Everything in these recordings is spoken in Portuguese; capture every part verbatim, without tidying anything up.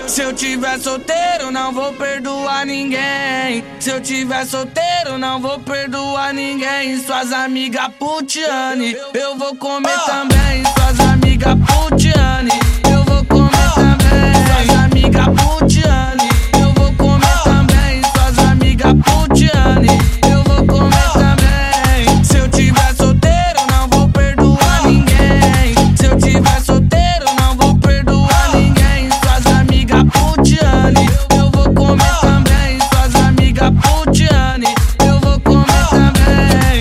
Se eu tiver solteiro, não vou perdoar ninguém. Se eu tiver solteiro, não vou perdoar ninguém. Suas amigas putiane, eu vou comer ah. também. Suas amigas putiane, eu vou comer ah. também. Suas amigas putiane, eu vou comer ah. também. Suas amigas putiane, eu vou comer ah. também. Se eu tiver solteiro, não vou perdoar ninguém. Se eu tiver solteiro, não vou perdoar ninguém. Suas amigas putiane, eu vou comer também. Suas amigas putiane, eu vou comer também.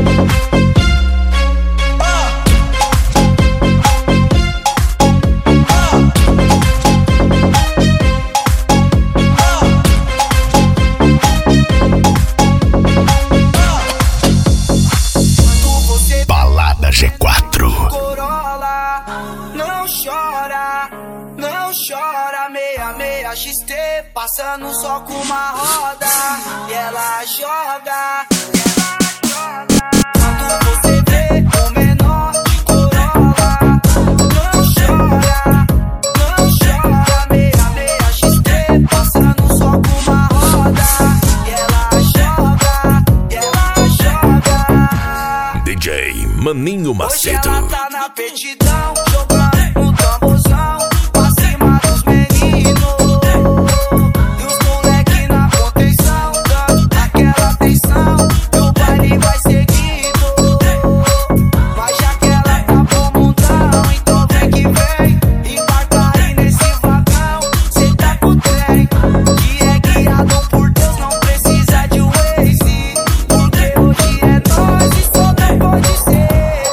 Balada G quatro. Corolla, não chora, não chora. Meia, meia X T, passando só com uma roda. E ela joga, e ela joga. Quando você vê o menor de Corolla, não chora, não chora. Meia, meia X T, passando só com uma roda. E ela joga, e ela joga. D J Maninho Macedo. Hoje ela tá na petidão, jogando no tamborzão, pra cima dos meninos. E os moleque na contenção, dando aquela atenção. O baile vai seguindo, mas já que ela tá bom montão, então vem que vem, embarca aí nesse vagão. Cê tá com o trem, que é guiado por Deus, não precisa de Waze. Porque hoje é nós e só não pode ser.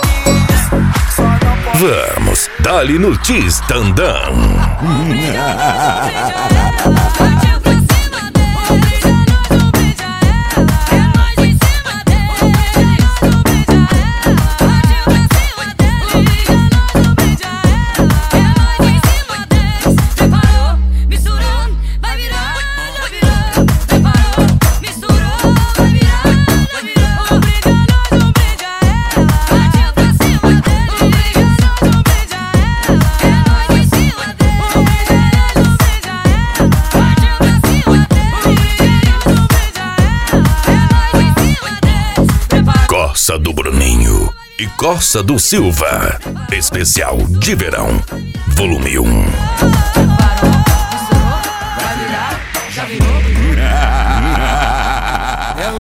Vamos, dali no Tistandão. Corsa do Bruninho e Corsa do Silva. Especial de verão, volume um.